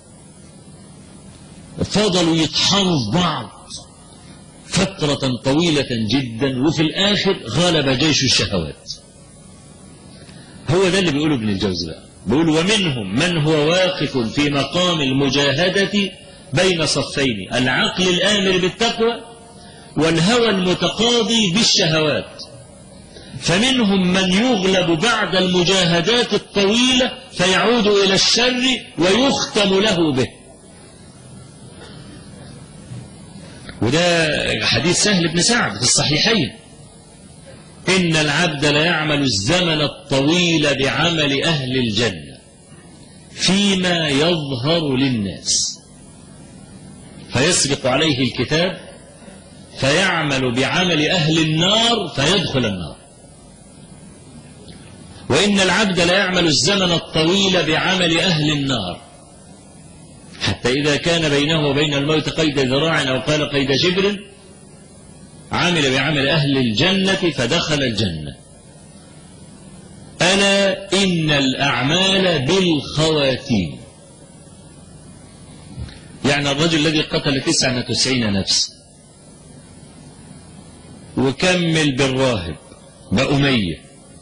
فضلوا يطحنوا في بعض فترة طويلة جدا، وفي الآخر غلب جيش الشهوات. هو ده اللي بيقوله ابن الجوزي بقى، بيقول ومنهم من هو واقف في مقام المجاهدة بين صفين، العقل الآمر بالتقوى والهوى المتقاضي بالشهوات. فمنهم من يغلب بعد المجاهدات الطويلة فيعود إلى الشر ويختم له به. وده حديث سهل بن سعد في الصحيحين، إن العبد ليعمل الزمن الطويل بعمل أهل الجنة فيما يظهر للناس، فيسبق عليه الكتاب فيعمل بعمل أهل النار فيدخل النار. وإن العبد لا يعمل الزمن الطويل بعمل أهل النار حتى إذا كان بينه وبين الموت قيد ذراع أو قال قيد شبر عمل بعمل أهل الجنة فدخل الجنة. ألا إن الأعمال بالخواتيم. يعني الرجل الذي قتل 99 نفس وكمل بالراهب بأمية،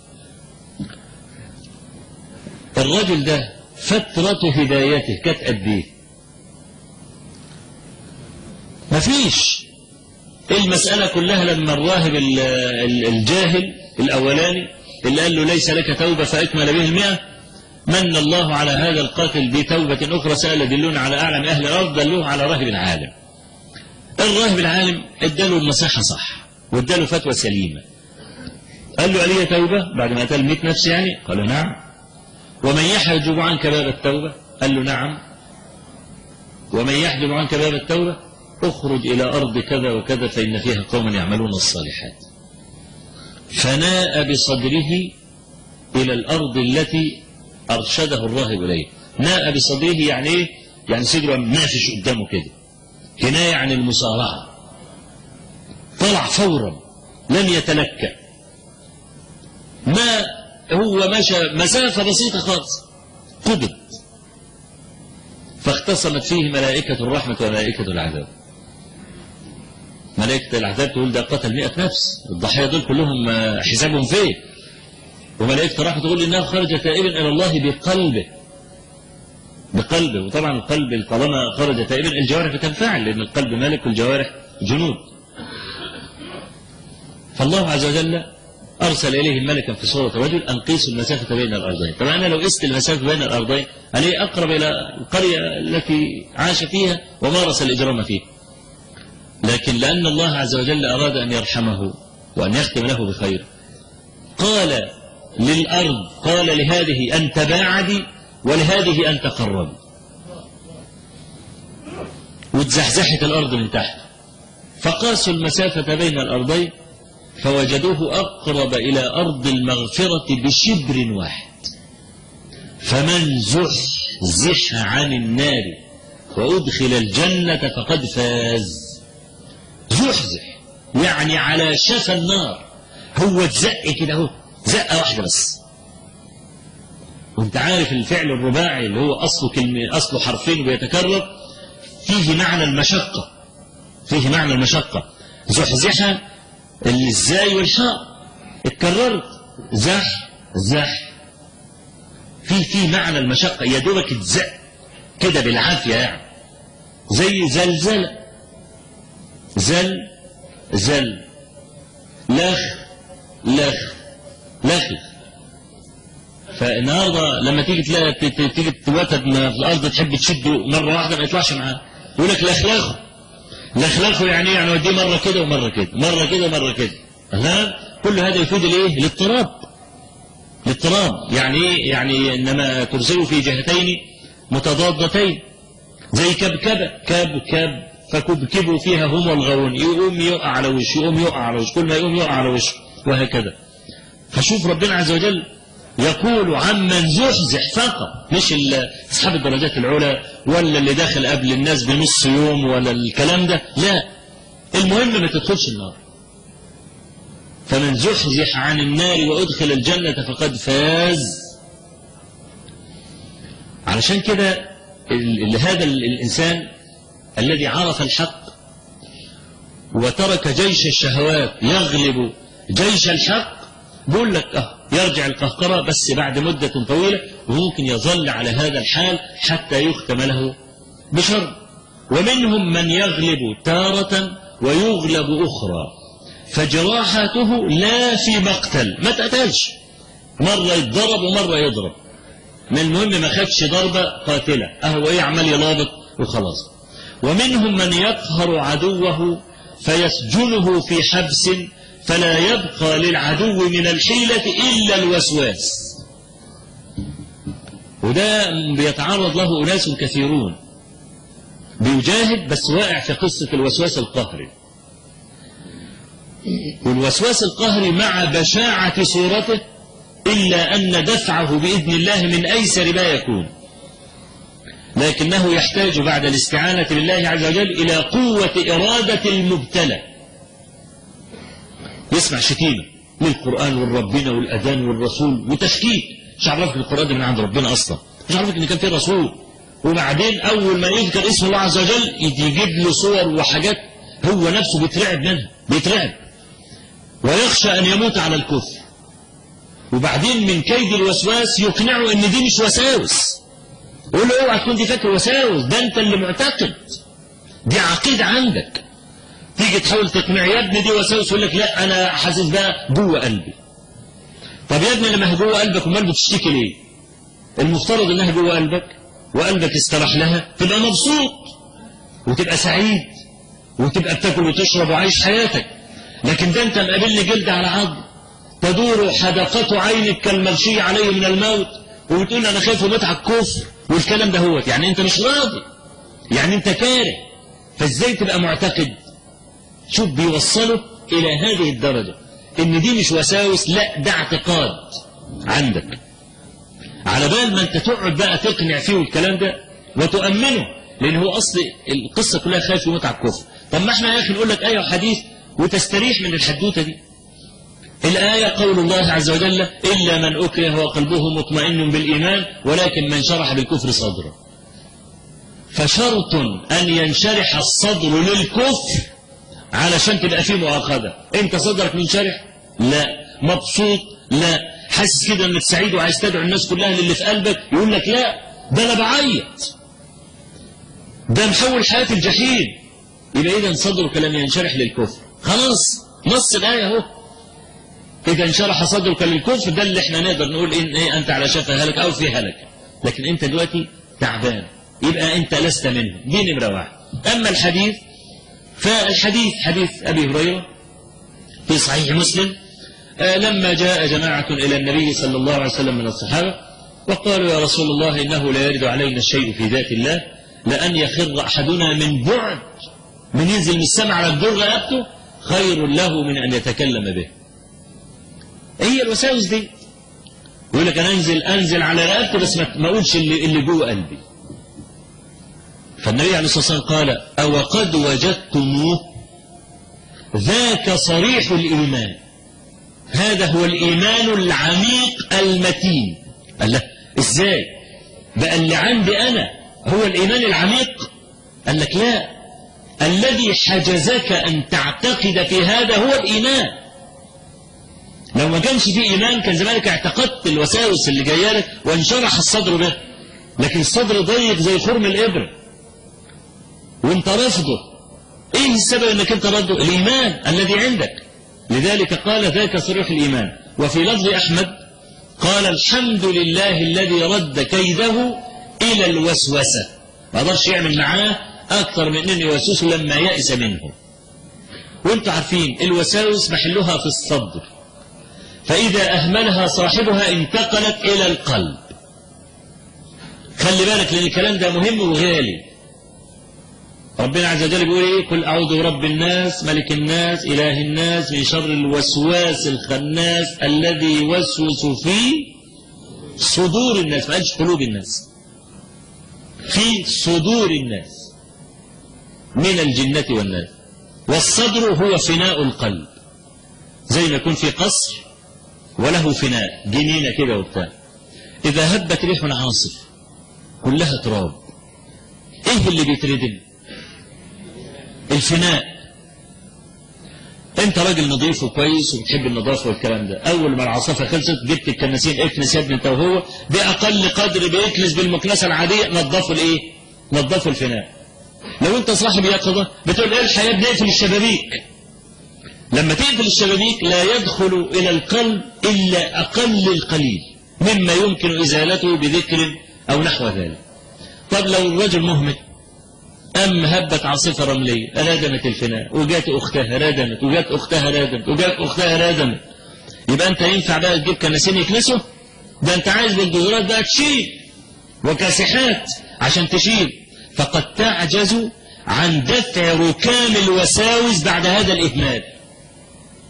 الرجل ده فترة هدايته كانت قد ايه؟ مفيش. المسألة كلها لما الراهب الجاهل الأولاني اللي قال له ليس لك توبة فأكمل به 100 من الله على هذا القاتل بتوبة أخرى سأل دلون على أعلم أهل الأرض دلوه على راهب العالم. الراهب العالم اداله النصيحة صح واداله فتوى سليمة. قال له علي توبة بعد ما قتل 100 نفس يعني؟ قال له نعم. ومن يحجب عنك باب التوبة؟ قال له نعم. ومن يحجب عنك باب التوبة اخرج إلى أرض كذا وكذا فإن فيها قوما يعملون الصالحات. فناء بصدره إلى الأرض التي أرشده الراهب إليه. ناء بصدره يعني إيه؟ يعني صدره ما فيش قدامه كده، كناية عن المسارعة. طلع فورا لم يتلكأ، ما هو مشى مسافة بسيطة خالص قبض. فاختصمت فيه ملائكة الرحمة وملائكة العذاب. ملائكة العذاب تقول ده قتل 100 نفس، الضحايا دول كلهم حسابهم فيه. وملائكة الرحمة تقول إنه خرج تائبا إلى الله بقلبه. وطبعا القلب طالما خرج تائبا الجوارح بتنفعل، لأن القلب مالك والجوارح جنود. فالله عز وجل أرسل إليهم ملكا في صورة رجل أن قيسوا المسافة بين الأرضين. طبعا أنا لو قست المسافة بين الأرضين عليه أقرب إلى القرية التي عاش فيها ومارس الإجرام فيها، لكن لأن الله عز وجل أراد أن يرحمه وأن يختم له بخير قال للأرض، قال لهذه أن تباعدي ولهذه أن تقربي، وتزحزحت الأرض من تحت. فقاسوا المسافة بين الأرضين فوجدوه أقرب إلى أرض المغفرة بشبر واحد. فمن زحزح عن النار وأدخل الجنة فقد فاز. زحزح يعني على شفا النار، هو اتزق كده اهو زقة واحدة بس. وانت عارف الفعل الرباعي اللي هو أصله حرفين وبيتكرر فيه معنى المشقة. زحزحة الزاي والحاء اتكررت زح في معنى المشقة، يا دوبك اتزق كده بالعافية يعني. زي زلزلة، زل لخ. فالنهارده لما تيجي تيجي توتد في الارض تحب تشده مره واحده ما يطلعش معاه، يقول لك لخلخه يعني وديه مره كده ومره كده، مره كده ومره كده. كل هذا يفيد الايه؟ الاضطراب. يعني ايه؟ يعني انما ترسله في جهتين متضادتين. زي كبكبه، كاب فكبكبوا فيها هم والغاوون، يقوم يقع على وشه، كل ما يقوم يقع على وشه، وهكذا. فشوف ربنا عز وجل يقول عمن زحزح فقط، مش اصحاب الدرجات العلى ولا اللي داخل قبل الناس بنص يوم ولا الكلام ده، لا، المهم ما تدخلش النار. فمن زحزح عن النار وأدخل الجنة فقد فاز. علشان كده هذا الإنسان الذي عرف الحق وترك جيش الشهوات يغلب جيش الحق، بقول لك يرجع القهقرة بس بعد مدة طويلة، وممكن يظل على هذا الحال حتى يختم له بشر. ومنهم من يغلب تارة ويغلب أخرى، فجراحاته لا في مقتل، ما تقتلش، مرة يتضرب ومرة يضرب، من المهم ما خدش ضربة قاتلة، هو يعمل يلابط وخلاص. ومنهم من يقهر عدوه فيسجنه في حبس فلا يبقى للعدو من الحيلة إلا الوسواس. وده بيتعرض له أناس كثيرون، بيجاهد بس واقع في قصة الوسواس القهري. والوسواس القهري مع بشاعة صورته إلا أن دفعه بإذن الله من أيسر ما يكون، لكنه يحتاج بعد الاستعانة بالله عز وجل إلى قوة إرادة المبتلى. يسمع شتيمة للقرآن والربنا والأذان والرسول وتشكيك، مش عرفك القرآن ده من عند ربنا أصلا، مش عرفك إن كان فيه رسول. وبعدين أول ما يذكر اسم الله عز وجل يجيب له صور وحاجات هو نفسه بيترعب منها، بيترعب ويخشى أن يموت على الكفر. وبعدين من كيد الوسواس يقنعه إن دي مش وساوس، يقول له اوعى تكون دي فاكر وساوس، ده أنت اللي معتقد، دي عقيدة عندك. تيجي تحاول تقنع يا ابني دي وساوس، يقول لك لا أنا حاسس بقى جوه قلبي. طب يا ابني لما هي جوه قلبك امال بتشتكي ليه؟ المفترض إنها جوه قلبك وقلبك استراح لها، تبقى مبسوط وتبقى سعيد وتبقى بتاكل وتشرب وعايش حياتك. لكن ده أنت مقابلني جلد على عظم، تدور حدقة عينك كالمغشي عليه من الموت، وبتقول أنا خايف وموت على الكفر والكلام ده هو. يعني أنت مش راضي، يعني أنت كاره، فإزاي تبقى معتقد؟ شوف بيوصله إلى هذه الدرجة إن دي مش وساوس، لا ده اعتقاد عندك. على بال ما أنت تقعد بقى تقنع فيه والكلام ده وتؤمنه، لأن هو أصل القصة كلها خايف وموت على الكفر. طب ما احنا يا أخي نقول لك آية وحديث وتستريح من الحدوتة دي. الآية قول الله عز وجل إلا من أكره وقلبه مطمئن بالإيمان ولكن من شرح بالكفر صدره. فشرط أن ينشرح الصدر للكفر علشان تبقى فيه مؤاخذة. أنت صدرك منشرح؟ لا. مبسوط؟ لا. حاسس كده أنك سعيد وعايز تدعو الناس كلها للي في قلبك؟ يقول لك لا ده أنا بعيط، ده محول حياة الجحيم. يبقى إذا صدرك لم ينشرح للكفر. خلاص نص الآية اهو، إذا انشرح صدرك للكفر، ده اللي احنا نقدر نقول إن إيه أنت على شفا هلك أو في هلك. لكن أنت دلوقتي تعبان، يبقى أنت لست منه. دي نمرة واحد. أما الحديث فالحديث حديث أبي هريرة في صحيح مسلم، لما جاء جماعة إلى النبي صلى الله عليه وسلم من الصحابة وقالوا يا رسول الله إنه لا يرد علينا الشيء في ذات الله لأن يخر أحدنا من بعد، من ينزل من السماء على الجر رقبته خير له من أن يتكلم به. هي الوساوس دي، يقول لك أنا أنزل على رقبتي بس ما أقولش اللي جوه قلبي. فالنبي عليه الصلاة والسلام قال أو قد وجدتموه ذاك صريح الإيمان، هذا هو الإيمان العميق المتين. قال له إزاي بقى اللي عندي أنا هو الإيمان العميق؟ قال لك لا، الذي حجزك أن تعتقد في هذا هو الإيمان. لو ما كانش فيه إيمان كان زمانك اعتقدت الوساوس اللي جايه لك وانشرح الصدر به، لكن الصدر ضيق زي خرم الإبرة وانت رفضه. ايه السبب انك انت رده؟ الإيمان الذي عندك. لذلك قال ذاك صريح الإيمان. وفي لفظ أحمد قال الحمد لله الذي رد كيده إلى الوسوسة، ما قدرش يعمل معاه أكثر من أنه يوسوسه لما يأس منه. وانتم عارفين الوساوس محلها في الصدر، فإذا أهملها صاحبها انتقلت إلى القلب. خلي بالك لأن الكلام ده مهم وغالي. ربنا عز وجل بيقول ايه؟ قل أعوذ برب الناس ملك الناس إله الناس من شر الوسواس الخناس الذي يوسوس في صدور الناس، ما قالش قلوب الناس، في صدور الناس من الجنة والناس. والصدر هو فناء القلب، زي ما يكون في قصر وله فناء جنينة كده وبتاع، إذا هبت ريح عاصف كلها تراب، إيه اللي بيتردم؟ الفناء. انت راجل نظيف وكويس وبتحب النظافه والكلام ده، اول ما العاصفه خلصت جبت الكناسين اكنس يا ابني انت وهو، باقل قدر بيكنس بالمكنسه العاديه، نظفوا الايه؟ نظفوا الفناء. لو انت صاحب يقظه بتقول ايه الحياه بنقفل الشبابيك. لما تقفل الشبابيك لا يدخل الى القلب الا اقل القليل مما يمكن ازالته بذكر او نحو ذلك. طب لو الرجل مهمل أم هبت عاصفة رملية ردمت الفناء وجات أختها ردمت وجات أختها ردمت وجات أختها ردمت، يبقى أنت ينفع بقى تجيب كناسين يكنسوا؟ ده أنت عايز بالجزرات بقى تشيل وكاسحات عشان تشيل. فقد تعجز عن دفع ركام الوساوس بعد هذا الإهمال.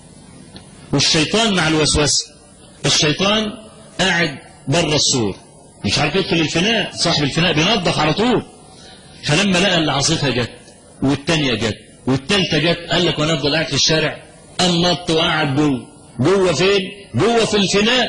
والشيطان مع الوسوسة. الشيطان قاعد بره السور مش عارف يدخل الفناء، صاحب الفناء بينظف على طول. فلما لقى العاصفة جت والتانية جت والتالتة جت قال لك وانا افضل قاعد في الشارع؟ النط وقعد جوه. جوه فين؟ جوه في الفناء.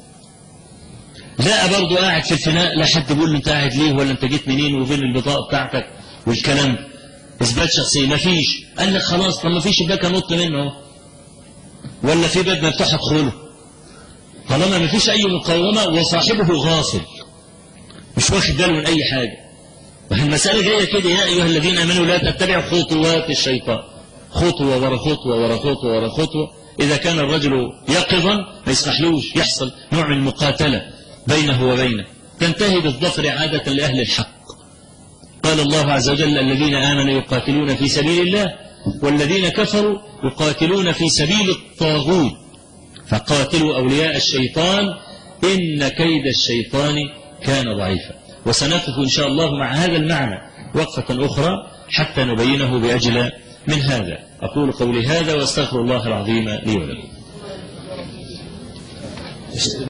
لقى برضه قاعد في الفناء، لا حد بيقول له انت قاعد ليه ولا انت جيت منين وفين البطاقة بتاعتك والكلام ده. اثبات شخصية مفيش. قال لك خلاص طب مفيش شباك انط منه اهو، ولا في باب مفتوح ادخله. طالما مفيش اي مقاومة وصاحبه غافل مش واخد باله من اي حاجة. المسألة جاية كده، يا ايها الذين امنوا لا تتبعوا خطوات الشيطان، خطوة ورا خطوة ورا خطوة ورا خطوة. اذا كان الرجل يقظا ما يسمحلوش يحصل نوع من المقاتلة بينه وبينه، تنتهي بالظفر عادة لأهل الحق. قال الله عز وجل الذين آمنوا يقاتلون في سبيل الله والذين كفروا يقاتلون في سبيل الطاغوت فقاتلوا أولياء الشيطان إن كيد الشيطان كان ضعيفا. وسنقف إن شاء الله مع هذا المعنى وقفة أخرى حتى نبينه بأجل من هذا. أقول قولي هذا وأستغفر الله العظيم لي ولكم.